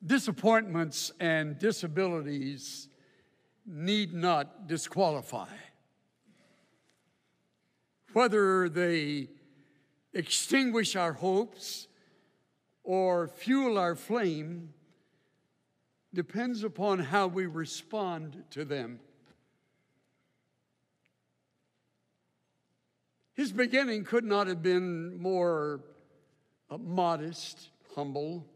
Disappointments and disabilities need not disqualify. Whether they extinguish our hopes or fuel our flame depends upon how we respond to them. His beginning could not have been more modest, humble.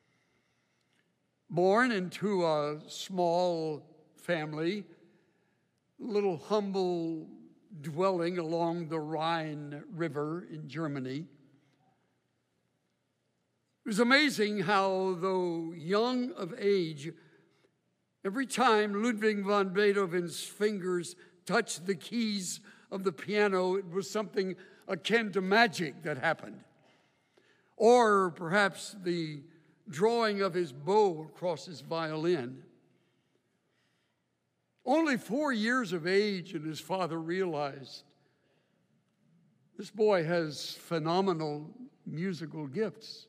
Born into a small family, little humble dwelling along the Rhine River in Germany. It was amazing how, though young of age, every time Ludwig van Beethoven's fingers touched the keys of the piano, it was something akin to magic that happened. Or perhaps the drawing of his bow across his violin. Only 4 years of age, and his father realized this boy has phenomenal musical gifts.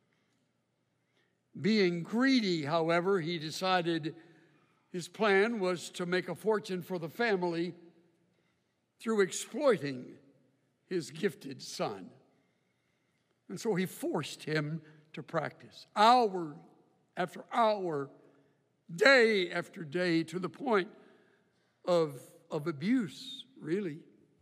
Being greedy, however, he decided his plan was to make a fortune for the family through exploiting his gifted son. And so he forced him to practice, hour after hour, day after day, to the point of abuse, really.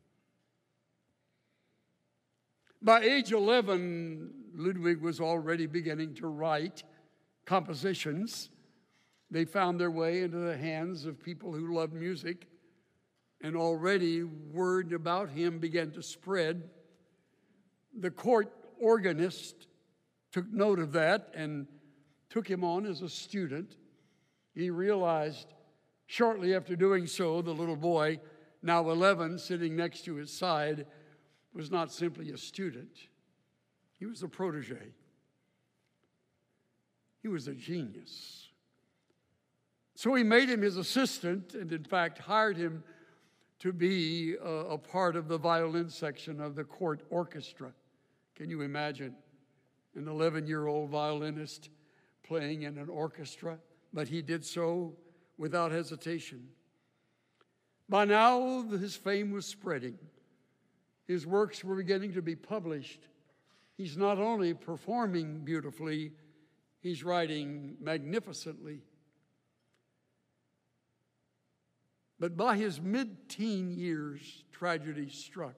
By age 11, Ludwig was already beginning to write compositions. They found their way into the hands of people who loved music, and already word about him began to spread. The court organist took note of that and took him on as a student. He realized shortly after doing so, the little boy, now 11, sitting next to his side, was not simply a student. He was a protege. He was a genius. So he made him his assistant and, in fact, hired him to be a part of the violin section of the court orchestra. Can you imagine an 11-year-old violinist playing in an orchestra? But he did so without hesitation. By now, his fame was spreading. His works were beginning to be published. He's not only performing beautifully, he's writing magnificently. But by his mid-teen years, tragedy struck.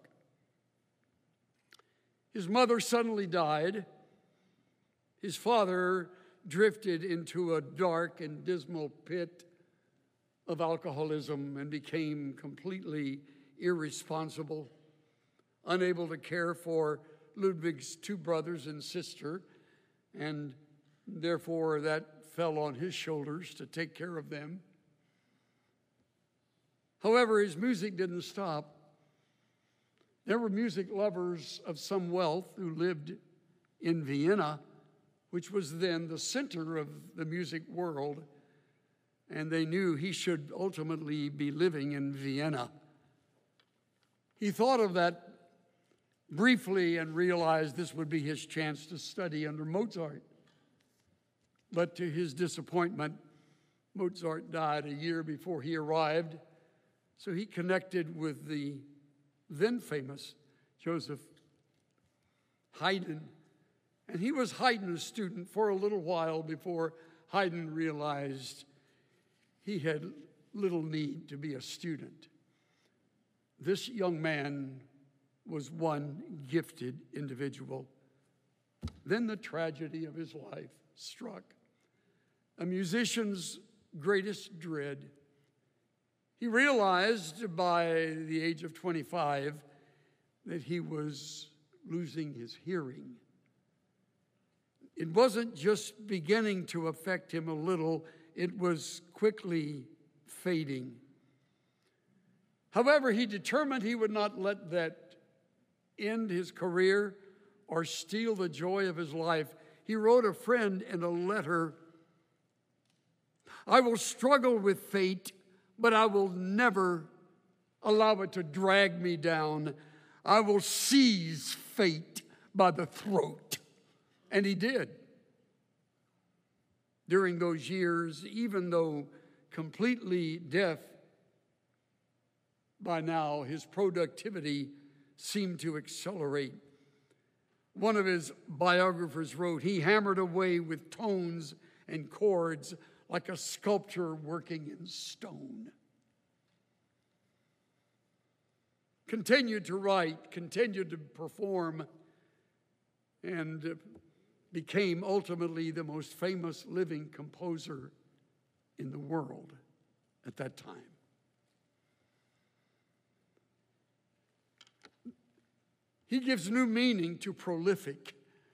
His mother suddenly died. His father drifted into a dark and dismal pit of alcoholism and became completely irresponsible, unable to care for Ludwig's 2 brothers and sister, and therefore that fell on his shoulders to take care of them. However, his music didn't stop. There were music lovers of some wealth who lived in Vienna, which was then the center of the music world, and they knew he should ultimately be living in Vienna. He thought of that briefly and realized this would be his chance to study under Mozart. But to his disappointment, Mozart died a year before he arrived, so he connected with the then famous Joseph Haydn. And he was Haydn's student for a little while before Haydn realized he had little need to be a student. This young man was one gifted individual. Then the tragedy of his life struck. A musician's greatest dread. He realized by the age of 25 that he was losing his hearing. It wasn't just beginning to affect him a little, it was quickly fading. However, he determined he would not let that end his career or steal the joy of his life. He wrote a friend in a letter, "I will struggle with fate, but I will never allow it to drag me down. I will seize fate by the throat." And he did. during those years, even though completely deaf. By now, his productivity seemed to accelerate. One of his biographers wrote, "He hammered away with tones and chords like a sculptor working in stone." Continued to write, continued to perform, and became ultimately the most famous living composer in the world at that time. He gives new meaning to prolific.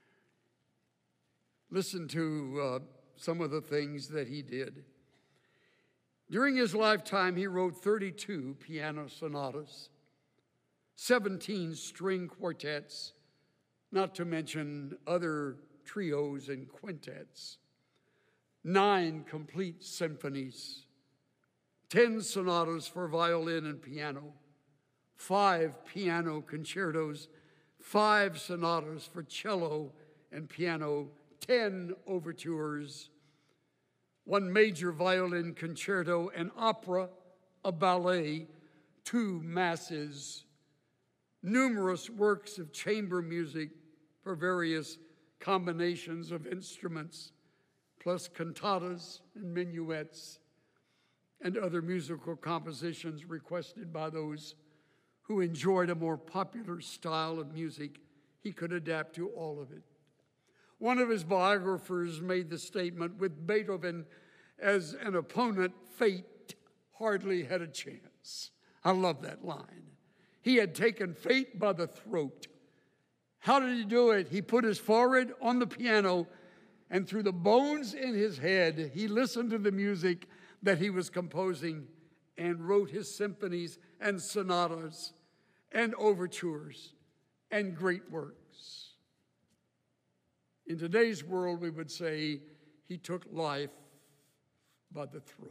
Listen to some of the things that he did. During his lifetime, he wrote 32 piano sonatas, 17 string quartets, not to mention other trios and quintets, 9 complete symphonies, 10 sonatas for violin and piano, 5 piano concertos, 5 sonatas for cello and piano, 10 overtures, 1 major violin concerto, an opera, a ballet, 2 masses, numerous works of chamber music for various combinations of instruments, plus cantatas and minuets, and other musical compositions requested by those who enjoyed a more popular style of music. He could adapt to all of it. One of his biographers made the statement, with Beethoven as an opponent, fate hardly had a chance. I love that line. He had taken fate by the throat. How did he do it? He put his forehead on the piano, and through the bones in his head, he listened to the music that he was composing and wrote his symphonies and sonatas and overtures and great works. In today's world, we would say he took life by the throat.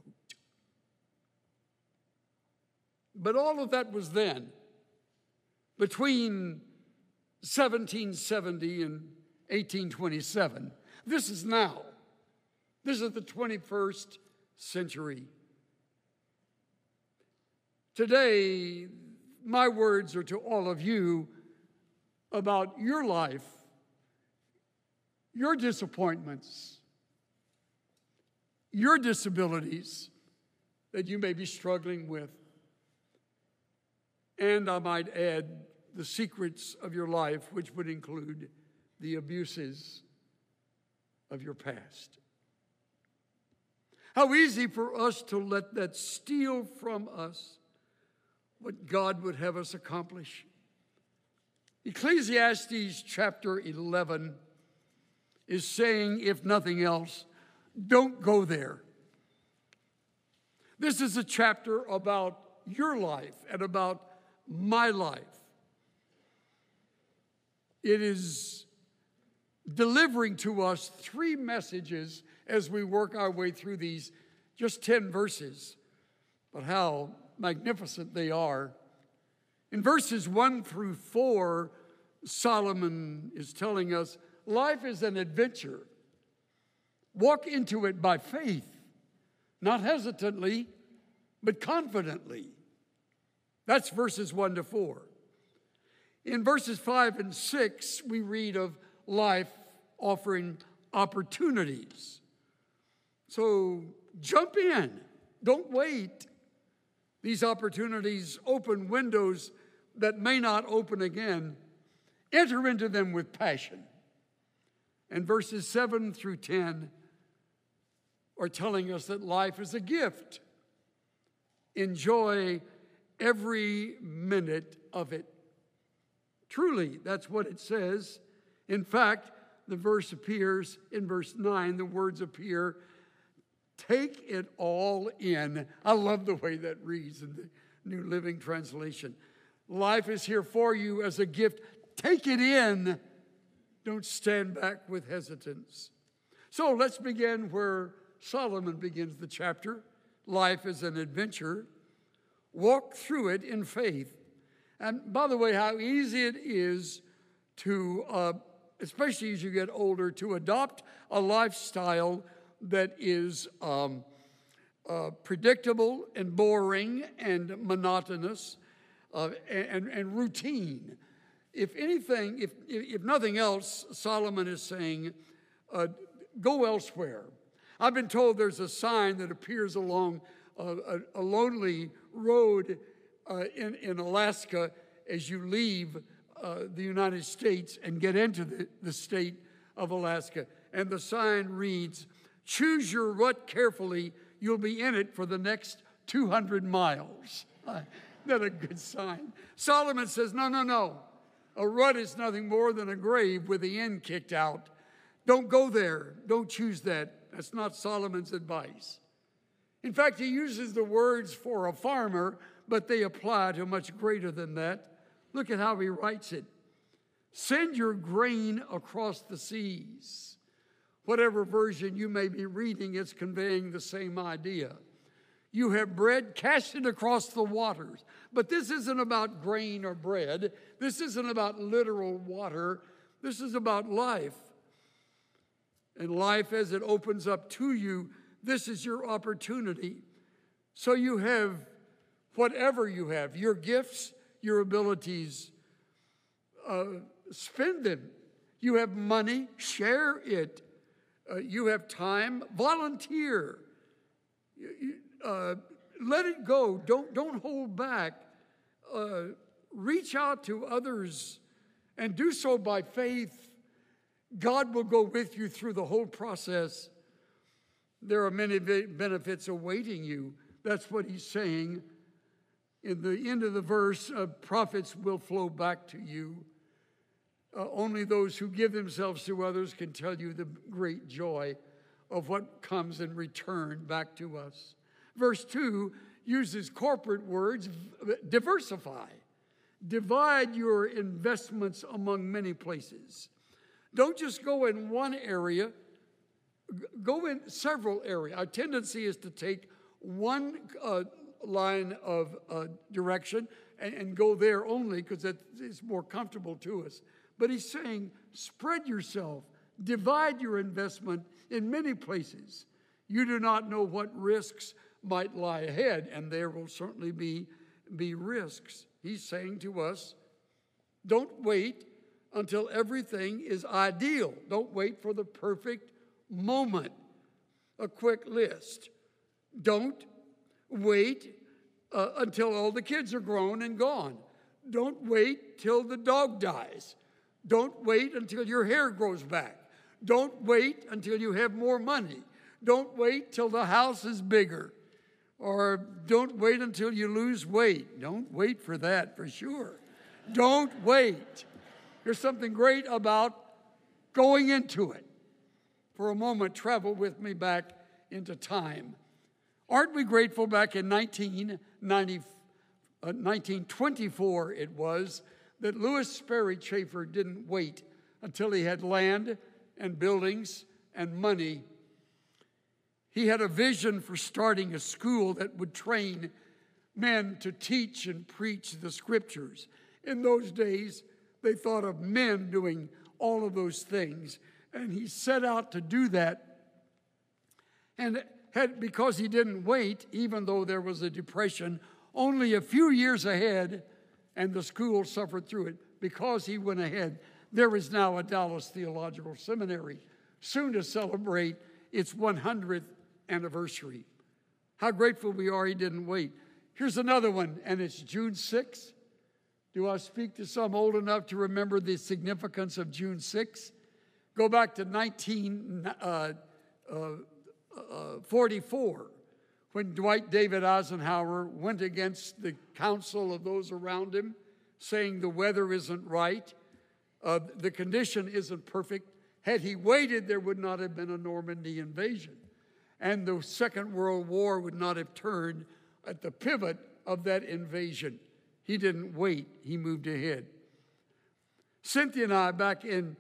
But all of that was then. Between 1770 and 1827. This is now. This is the 21st century. Today, my words are to all of you about your life, your disappointments, your disabilities that you may be struggling with. And I might add the secrets of your life, which would include the abuses of your past. How easy for us to let that steal from us what God would have us accomplish. Ecclesiastes chapter 11 is saying, if nothing else, don't go there. This is a chapter about your life and about my life. It is delivering to us 3 messages as we work our way through these just 10 verses, but how magnificent they are. In verses 1 through 4, Solomon is telling us life is an adventure. Walk into it by faith, not hesitantly, but confidently. That's verses 1 to 4. In verses 5 and 6, we read of life offering opportunities. So jump in. Don't wait. These opportunities open windows that may not open again. Enter into them with passion. And verses 7 through 10 are telling us that life is a gift. Enjoy every minute of it. Truly, that's what it says. In fact, the verse appears in verse 9, the words appear, take it all in. I love the way that reads in the New Living Translation. Life is here for you as a gift. Take it in. Don't stand back with hesitance. So let's begin where Solomon begins the chapter. Life is an adventure. Walk through it in faith. And by the way, how easy it is to, especially as you get older, to adopt a lifestyle that is predictable and boring and monotonous and routine. If anything, if nothing else, Solomon is saying, go elsewhere. I've been told there's a sign that appears along a lonely road in Alaska as you leave the United States and get into the state of Alaska. And the sign reads, choose your rut carefully, you'll be in it for the next 200 miles. Isn't that a good sign? Solomon says, no. A rut is nothing more than a grave with the end kicked out. Don't go there. Don't choose that. That's not Solomon's advice. In fact, he uses the words for a farmer, but they apply to much greater than that. Look at how he writes it. Send your grain across the seas. Whatever version you may be reading, it's conveying the same idea. You have bread, cast it across the waters. But this isn't about grain or bread. This isn't about literal water. This is about life. And life as it opens up to you, this is your opportunity. So you have whatever you have, your gifts, your abilities, spend them. You have money, share it. You have time, volunteer. Let it go. Don't hold back. Reach out to others and do so by faith. God will go with you through the whole process. There are many benefits awaiting you. That's what he's saying. In the end of the verse, profits will flow back to you. Only those who give themselves to others can tell you the great joy of what comes in return back to us. Verse 2 uses corporate words, diversify. Divide your investments among many places. Don't just go in one area, go in several areas. Our tendency is to take one line of direction and go there only because it's more comfortable to us. But he's saying, spread yourself, divide your investment in many places. You do not know what risks might lie ahead, and there will certainly be risks. He's saying to us, don't wait until everything is ideal. Don't wait for the perfect moment. A quick list. Don't wait until all the kids are grown and gone. Don't wait till the dog dies. Don't wait until your hair grows back. Don't wait until you have more money. Don't wait till the house is bigger. Or don't wait until you lose weight. Don't wait for that, for sure. Don't wait. There's something great about going into it. For a moment, travel with me back into time. Aren't we grateful back in 1924 it was, that Lewis Sperry Chafer didn't wait until he had land and buildings and money. He had a vision for starting a school that would train men to teach and preach the scriptures. In those days, they thought of men doing all of those things. And he set out to do that. And because he didn't wait, even though there was a depression, only a few years ahead, and the school suffered through it, because he went ahead, there is now a Dallas Theological Seminary, soon to celebrate its 100th anniversary. How grateful we are he didn't wait. Here's another one, and it's June 6th. Do I speak to some old enough to remember the significance of June 6th? Go back to 1944, when Dwight David Eisenhower went against the counsel of those around him, saying the weather isn't right, the condition isn't perfect. Had he waited, there would not have been a Normandy invasion. And the Second World War would not have turned at the pivot of that invasion. He didn't wait. He moved ahead. Cynthia and I, back in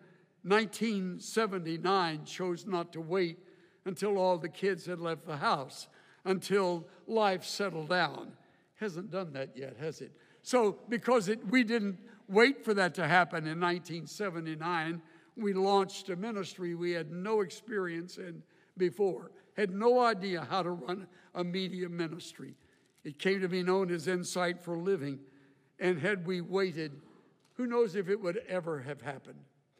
1979, chose not to wait until all the kids had left the house, until life settled down. Hasn't done that yet, has it? So because we didn't wait for that to happen in 1979, we launched a ministry we had no experience in before, had no idea how to run a media ministry. It came to be known as Insight for Living. And had we waited, who knows if it would ever have happened.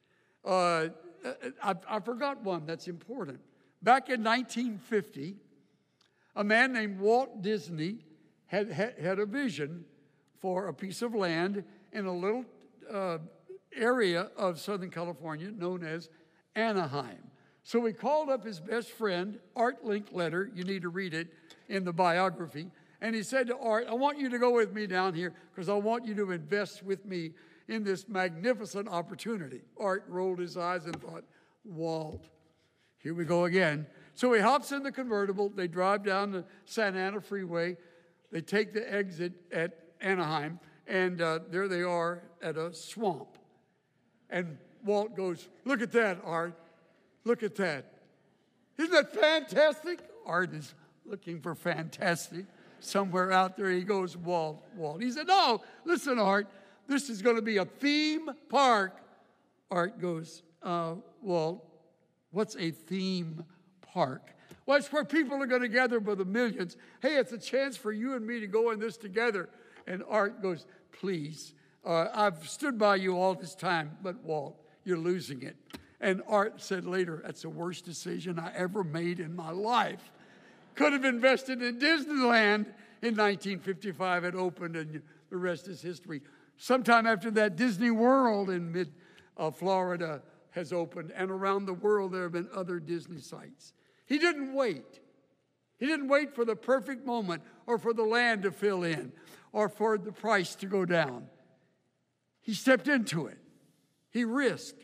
I forgot one that's important. Back in 1950, a man named Walt Disney had a vision for a piece of land in a little area of Southern California known as Anaheim. So he called up his best friend, Art Linkletter. You need to read it in the biography. And he said to Art, I want you to go with me down here because I want you to invest with me in this magnificent opportunity. Art rolled his eyes and thought, Walt, here we go again. So he hops in the convertible. They drive down the Santa Ana Freeway. They take the exit at Anaheim, and there they are at a swamp. And Walt goes, look at that, Art. Look at that. Isn't that fantastic? Art is looking for fantastic somewhere out there. He goes, Walt. He said, no, listen, Art, this is going to be a theme park. Art goes, Walt, what's a theme park? Well, it's where people are going to gather by the millions. Hey, it's a chance for you and me to go in this together. And Art goes, please, I've stood by you all this time, but Walt, you're losing it. And Art said later, that's the worst decision I ever made in my life. Could have invested in Disneyland in 1955. It opened, and the rest is history. Sometime after that, Disney World in mid-Florida has opened, and around the world there have been other Disney sites. He didn't wait. He didn't wait for the perfect moment or for the land to fill in or for the price to go down. He stepped into it. He risked.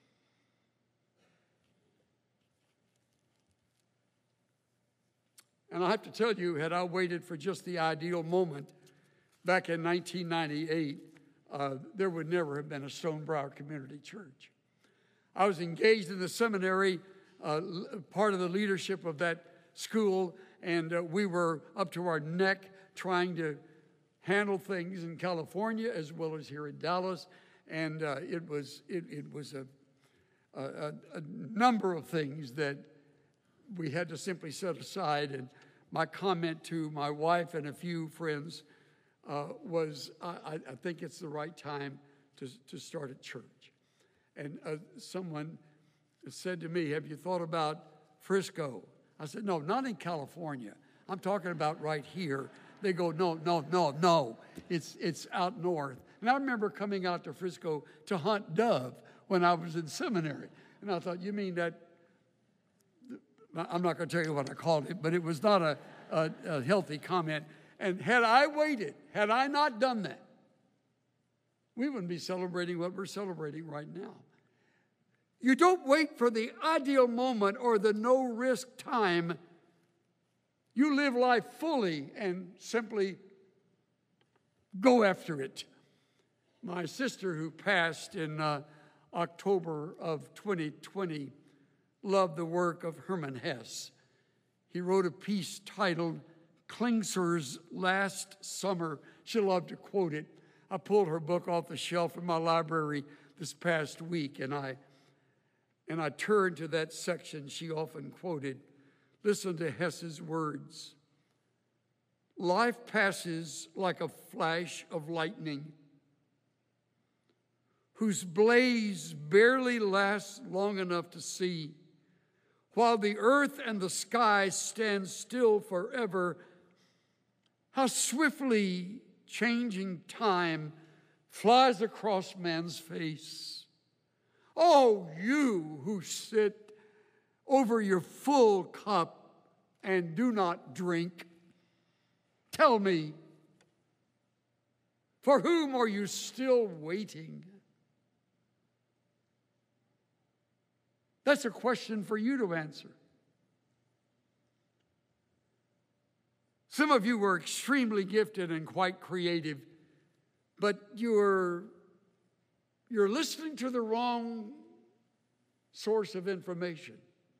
And I have to tell you, had I waited for just the ideal moment back in 1998, there would never have been a Stonebrow Community Church. I was engaged in the seminary, part of the leadership of that school, and we were up to our neck trying to handle things in California as well as here in Dallas. And it was a number of things that we had to simply set aside. And my comment to my wife and a few friends was, I think it's the right time to start a church. And someone said to me, have you thought about Frisco? I said, no, not in California. I'm talking about right here. They go, no. It's out north. And I remember coming out to Frisco to hunt dove when I was in seminary. And I thought, you mean that? I'm not going to tell you what I called it, but it was not a healthy comment. And had I waited, had I not done that, we wouldn't be celebrating what we're celebrating right now. You don't wait for the ideal moment or the no-risk time. You live life fully and simply go after it. My sister, who passed in October of 2020, loved the work of Hermann Hesse. He wrote a piece titled Klingser's Last Summer. She loved to quote it. I pulled her book off the shelf in my library this past week, and I turned to that section she often quoted. Listen to Hesse's words. Life passes like a flash of lightning, whose blaze barely lasts long enough to see, while the earth and the sky stand still forever. How swiftly changing time flies across man's face. Oh, you who sit over your full cup and do not drink, tell me, for whom are you still waiting? That's a question for you to answer. Some of you were extremely gifted and quite creative, but you're listening to the wrong source of information.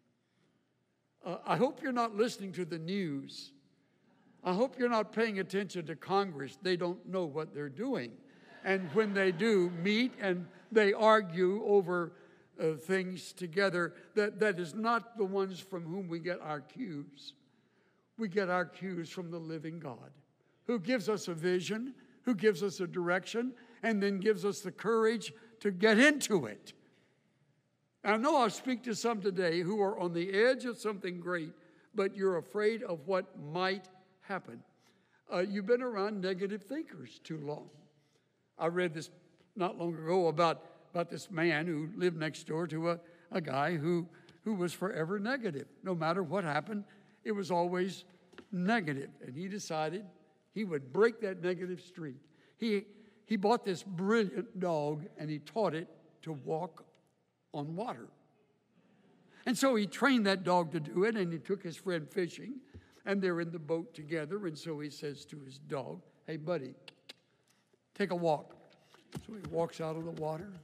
I hope you're not listening to the news. I hope you're not paying attention to Congress. They don't know what they're doing. And when they do meet and they argue over things together that is not the ones from whom we get our cues. We get our cues from the living God, who gives us a vision, who gives us a direction, and then gives us the courage to get into it. I know I'll speak to some today who are on the edge of something great, but you're afraid of what might happen. You've been around negative thinkers too long. I read this not long ago about this man who lived next door to a guy who was forever negative. No matter what happened, it was always negative. And he decided he would break that negative streak. He bought this brilliant dog, and he taught it to walk on water. And so he trained that dog to do it, and he took his friend fishing, and they're in the boat together. And so he says to his dog, "Hey, buddy, take a walk." So he walks out of the water.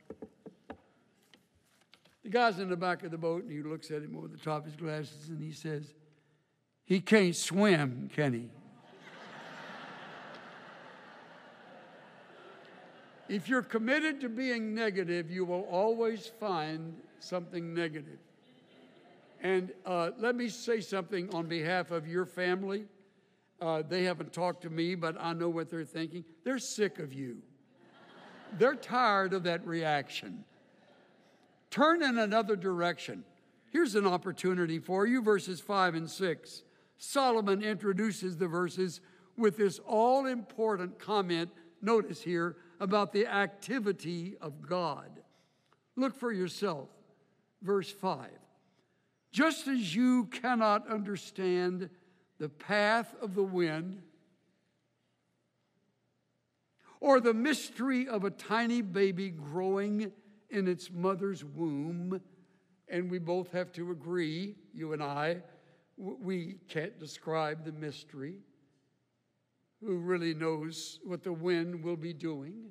The guy's in the back of the boat, and he looks at him over the top of his glasses, and he says, "He can't swim, can he?" If you're committed to being negative, you will always find something negative. And let me say something on behalf of your family. They haven't talked to me, but I know what they're thinking. They're sick of you. They're tired of that reaction. Turn in another direction. Here's an opportunity for you, verses 5 and 6. Solomon introduces the verses with this all-important comment, notice here, about the activity of God. Look for yourself. Verse 5. Just as you cannot understand the path of the wind or the mystery of a tiny baby growing in its mother's womb, and we both have to agree, you and I, we can't describe the mystery. Who really knows what the wind will be doing?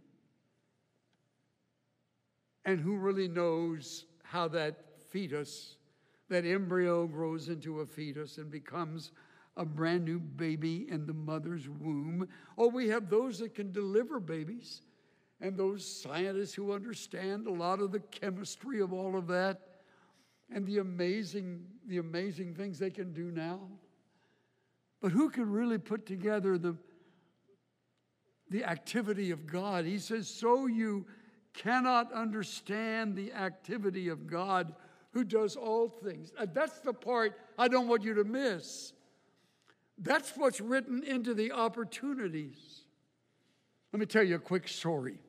And who really knows how that fetus, that embryo grows into a fetus and becomes a brand new baby in the mother's womb? Oh, we have those that can deliver babies and those scientists who understand a lot of the chemistry of all of that and the amazing things they can do now. But who can really put together the activity of God? He says, so you cannot understand the activity of God who does all things. That's the part I don't want you to miss. That's what's written into the opportunities. Let me tell you a quick story.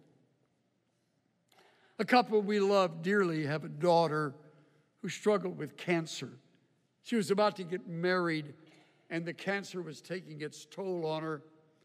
A couple we love dearly have a daughter who struggled with cancer. She was about to get married, and the cancer was taking its toll on her.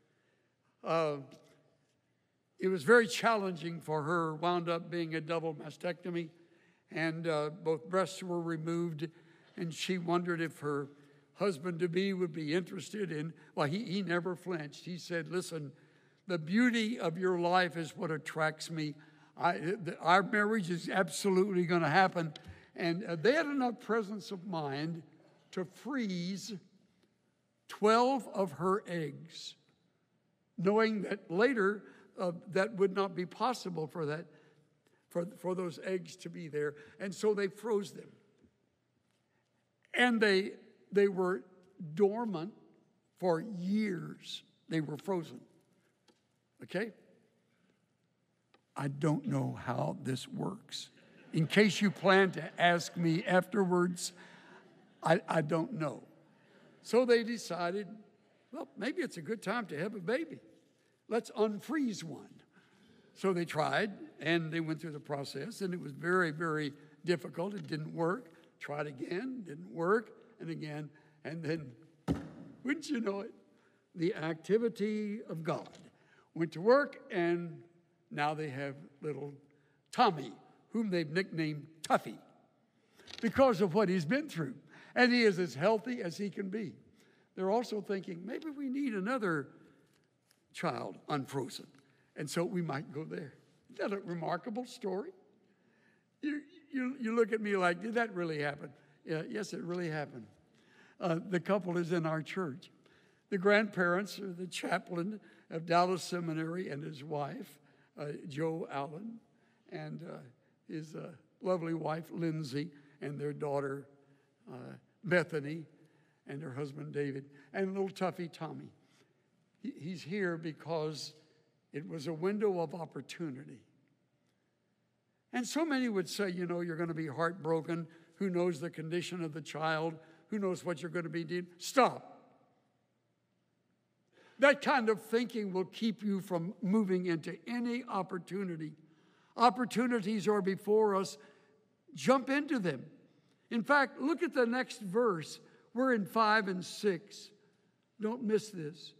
It was very challenging for her, wound up being a double mastectomy, and both breasts were removed, and she wondered if her husband-to-be would be interested in, well, he never flinched. He said, listen, the beauty of your life is what attracts me. Our marriage is absolutely going to happen. And they had enough presence of mind to freeze 12 of her eggs, knowing that later that would not be possible for those eggs to be there. And so they froze them. And they were dormant for years. They were frozen. Okay? I don't know how this works. In case you plan to ask me afterwards, I don't know. So they decided, well, maybe it's a good time to have a baby. Let's unfreeze one. So they tried, and they went through the process, and it was very, very difficult. It didn't work. Tried again, didn't work, and again. And then, wouldn't you know it, the activity of God went to work, and now they have little Tommy, whom they've nicknamed Tuffy, because of what he's been through. And he is as healthy as he can be. They're also thinking, maybe we need another child unfrozen. And so we might go there. Isn't that a remarkable story? You look at me like, did that really happen? Yeah, yes, it really happened. The couple is in our church. The grandparents are the chaplain of Dallas Seminary and his wife, Joe Allen, and his lovely wife, Lindsay, and their daughter, Bethany, and her husband, David, and little Tuffy, Tommy. He's here because it was a window of opportunity. And so many would say, you know, you're going to be heartbroken. Who knows the condition of the child? Who knows what you're going to be doing? Stop. That kind of thinking will keep you from moving into any opportunity. Opportunities are before us. Jump into them. In fact, look at the next verse. We're in 5 and 6. Don't miss this.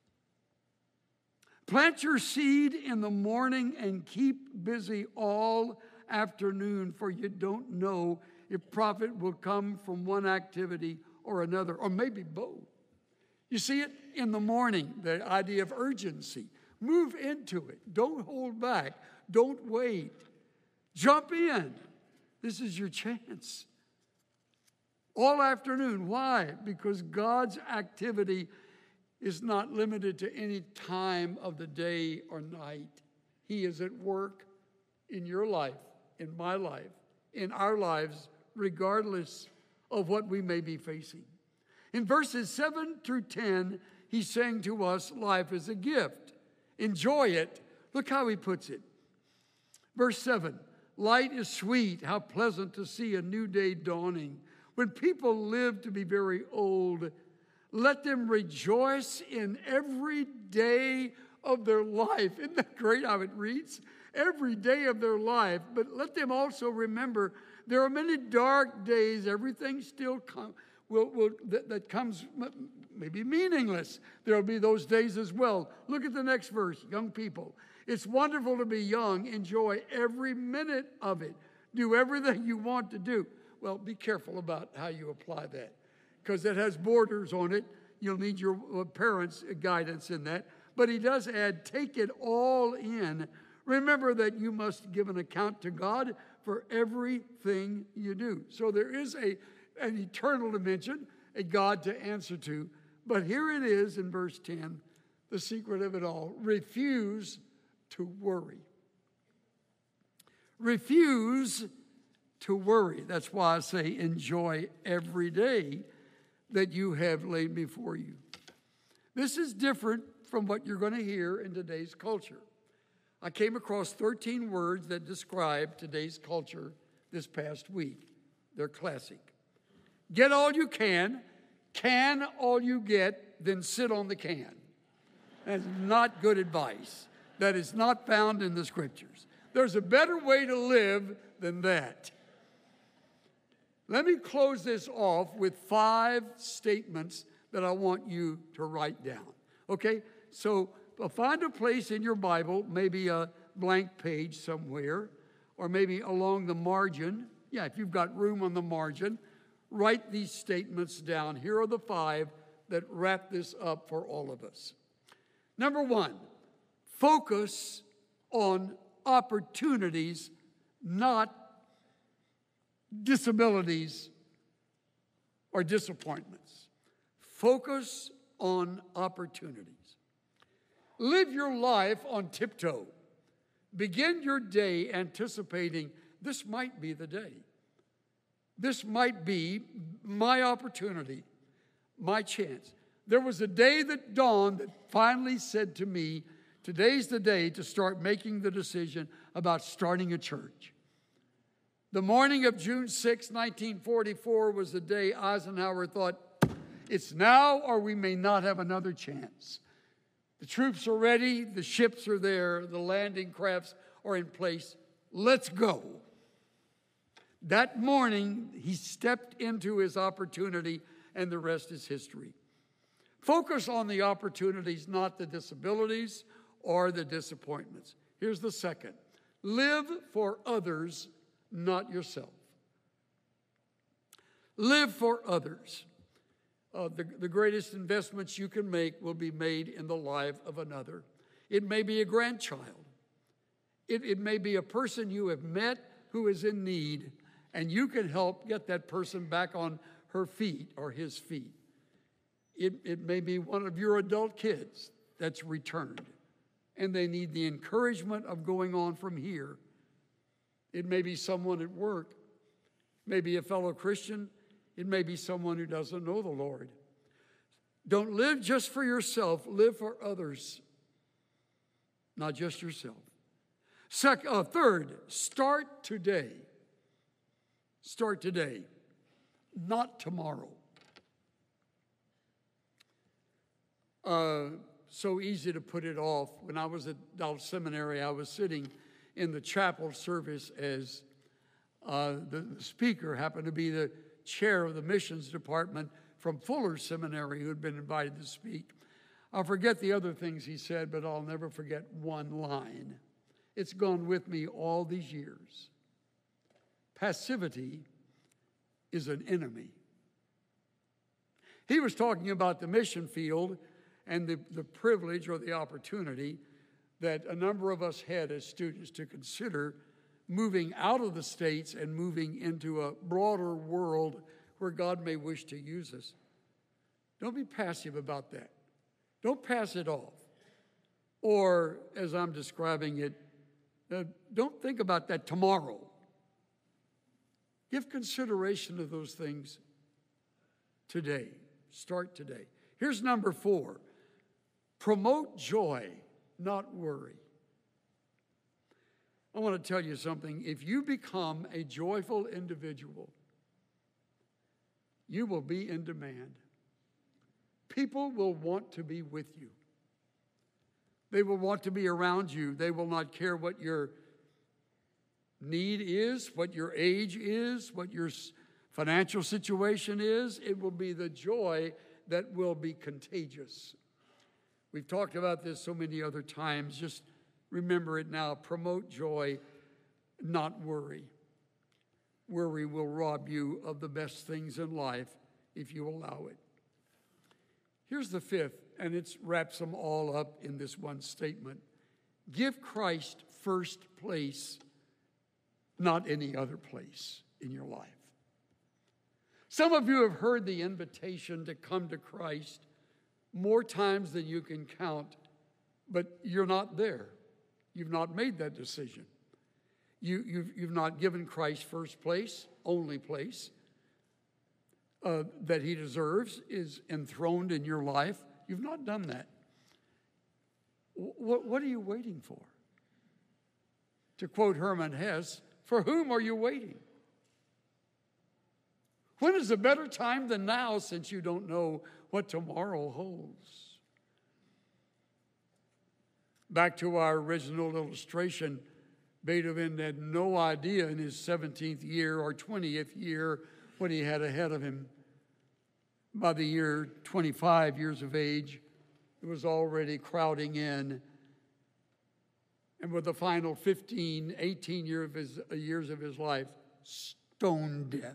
Plant your seed in the morning and keep busy all afternoon, for you don't know if profit will come from one activity or another, or maybe both. You see it in the morning, the idea of urgency. Move into it. Don't hold back. Don't wait. Jump in. This is your chance. All afternoon. Why? Because God's activity is not limited to any time of the day or night. He is at work in your life, in my life, in our lives, regardless of what we may be facing. In verses 7 through 10, he's saying to us, life is a gift. Enjoy it. Look how he puts it. Verse 7, light is sweet. How pleasant to see a new day dawning. When people live to be very old, let them rejoice in every day of their life. Isn't that great how it reads? Every day of their life. But let them also remember there are many dark days. Everything still that comes may be meaningless. There will be those days as well. Look at the next verse, young people. It's wonderful to be young. Enjoy every minute of it. Do everything you want to do. Well, be careful about how you apply that, because it has borders on it. You'll need your parents' guidance in that. But he does add, take it all in. Remember that you must give an account to God for everything you do. So there is an eternal dimension, a God to answer to. But here it is in verse 10, the secret of it all. Refuse to worry. Refuse to worry. That's why I say enjoy every day that you have laid before you. This is different from what you're going to hear in today's culture. I came across 13 words that describe today's culture this past week. They're classic. Get all you can all you get, then sit on the can. That's not good advice. That is not found in the scriptures. There's a better way to live than that. Let me close this off with 5 statements that I want you to write down. Okay? So find a place in your Bible, maybe a blank page somewhere, or maybe along the margin. Yeah, if you've got room on the margin, write these statements down. Here are the 5 that wrap this up for all of us. Number 1, focus on opportunities, not disabilities or disappointments. Focus on opportunities. Live your life on tiptoe. Begin your day anticipating this might be the day. This might be my opportunity, my chance. There was a day that dawned that finally said to me, today's the day to start making the decision about starting a church. The morning of June 6, 1944 was the day Eisenhower thought, it's now or we may not have another chance. The troops are ready, the ships are there, the landing crafts are in place. Let's go. That morning, he stepped into his opportunity, and the rest is history. Focus on the opportunities, not the disabilities or the disappointments. Here's the second. Live for others, not yourself. Live for others. The greatest investments you can make will be made in the life of another. It may be a grandchild. It may be a person you have met who is in need, and you can help get that person back on her feet or his feet. It may be one of your adult kids that's returned, and they need the encouragement of going on from here. It may be someone at work, maybe a fellow Christian. It may be someone who doesn't know the Lord. Don't live just for yourself. Live for others, not just yourself. Third, start today. Start today, not tomorrow. So easy to put it off. When I was at Dallas Seminary, I was sitting in the chapel service as the speaker happened to be the chair of the missions department from Fuller Seminary who had been invited to speak. I'll forget the other things he said, but I'll never forget one line. It's gone with me all these years. Passivity is an enemy. He was talking about the mission field and the privilege or the opportunity that a number of us had as students to consider moving out of the States and moving into a broader world where God may wish to use us. Don't be passive about that. Don't pass it off. Or, as I'm describing it, don't think about that tomorrow. Give consideration to those things today. Start today. Here's number 4. Promote joy, not worry. I want to tell you something. If you become a joyful individual, you will be in demand. People will want to be with you. They will want to be around you. They will not care what your need is, what your age is, what your financial situation is. It will be the joy that will be contagious. We've talked about this so many other times. Just remember it now. Promote joy, not worry. Worry will rob you of the best things in life if you allow it. Here's the 5th, and it wraps them all up in this one statement. Give Christ first place, not any other place in your life. Some of you have heard the invitation to come to Christ more times than you can count, but you're not there. You've not made that decision. You've not given Christ first place, only place that he deserves, is enthroned in your life. You've not done that. What are you waiting for? To quote Herman Hesse, for whom are you waiting? When is a better time than now, since you don't know what tomorrow holds? Back to our original illustration, Beethoven had no idea in his 17th year or 20th year what he had ahead of him. By the year 25 years of age, it was already crowding in. And with the final 15, 18 years of his life, stone death.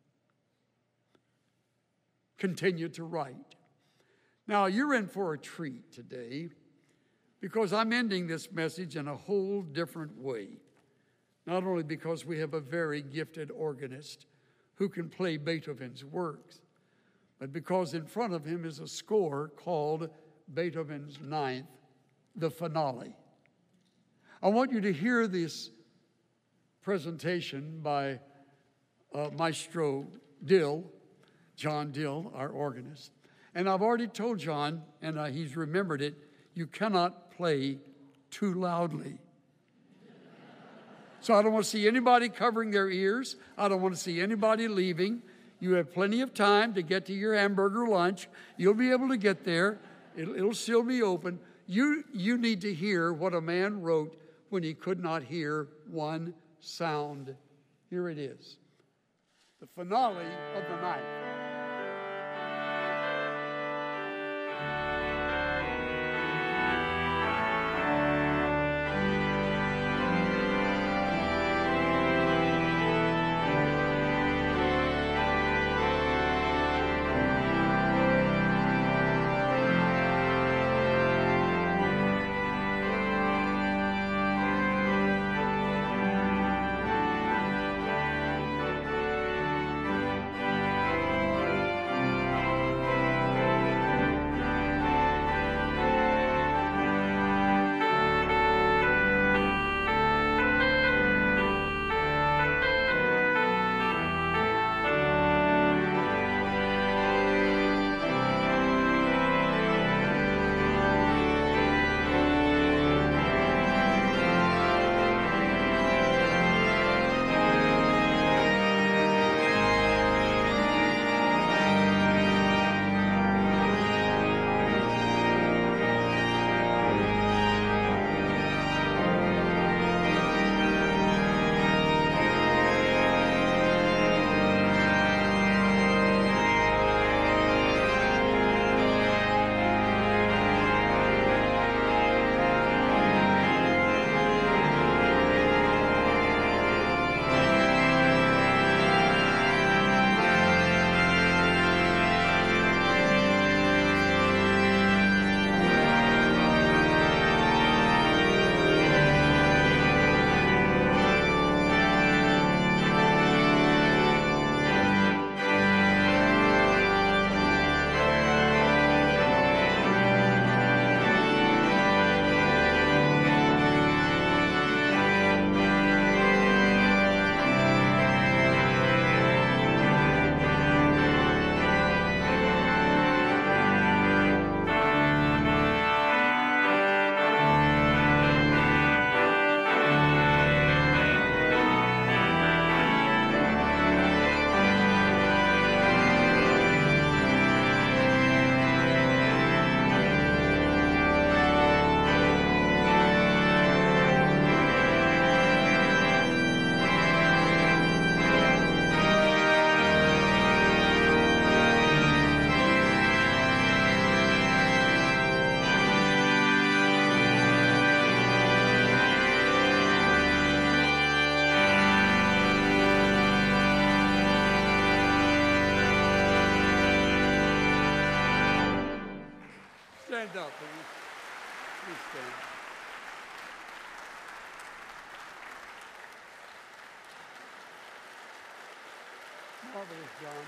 Continued to write. Now, you're in for a treat today because I'm ending this message in a whole different way. Not only because we have a very gifted organist who can play Beethoven's works, but because in front of him is a score called Beethoven's Ninth, the finale. I want you to hear this presentation by Maestro Dill, John Dill, our organist. And I've already told John, and he's remembered it, you cannot play too loudly. So I don't want to see anybody covering their ears. I don't want to see anybody leaving. You have plenty of time to get to your hamburger lunch. You'll be able to get there. It'll still be open. You need to hear what a man wrote when he could not hear one sound. Here it is. The finale of the night. stand up, please. Please stand. Marvelous, John.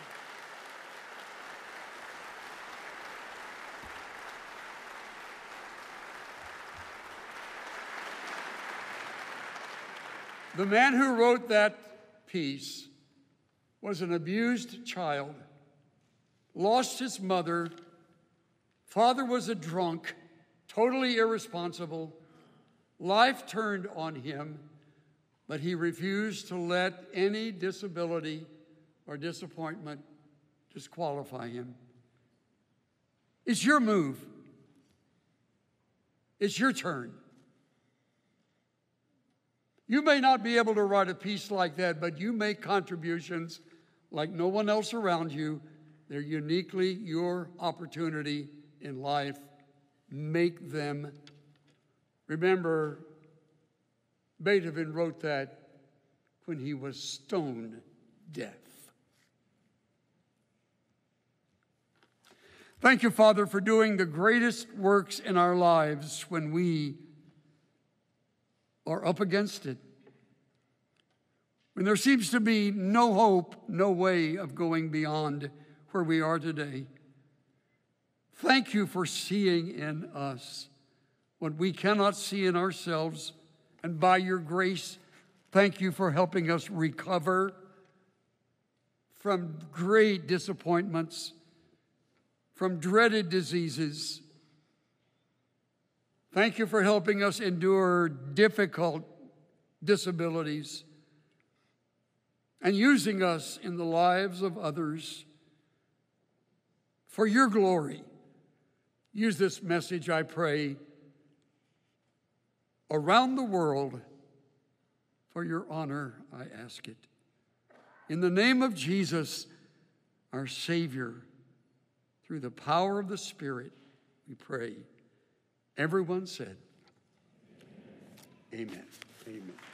The man who wrote that piece was an abused child, lost his mother, father was a drunk, totally irresponsible. Life turned on him, but he refused to let any disability or disappointment disqualify him. It's your move. It's your turn. You may not be able to write a piece like that, but you make contributions like no one else around you. They're uniquely your opportunity in life. Make them. Remember, Beethoven wrote that when he was stone deaf. Thank you, Father, for doing the greatest works in our lives when we are up against it. When there seems to be no hope, no way of going beyond where we are today. Thank you for seeing in us what we cannot see in ourselves. And by your grace, thank you for helping us recover from great disappointments, from dreaded diseases. Thank you for helping us endure difficult disabilities and using us in the lives of others for your glory. Use this message, I pray, around the world for your honor, I ask it. In the name of Jesus, our Savior, through the power of the Spirit, we pray. Everyone said, amen. Amen.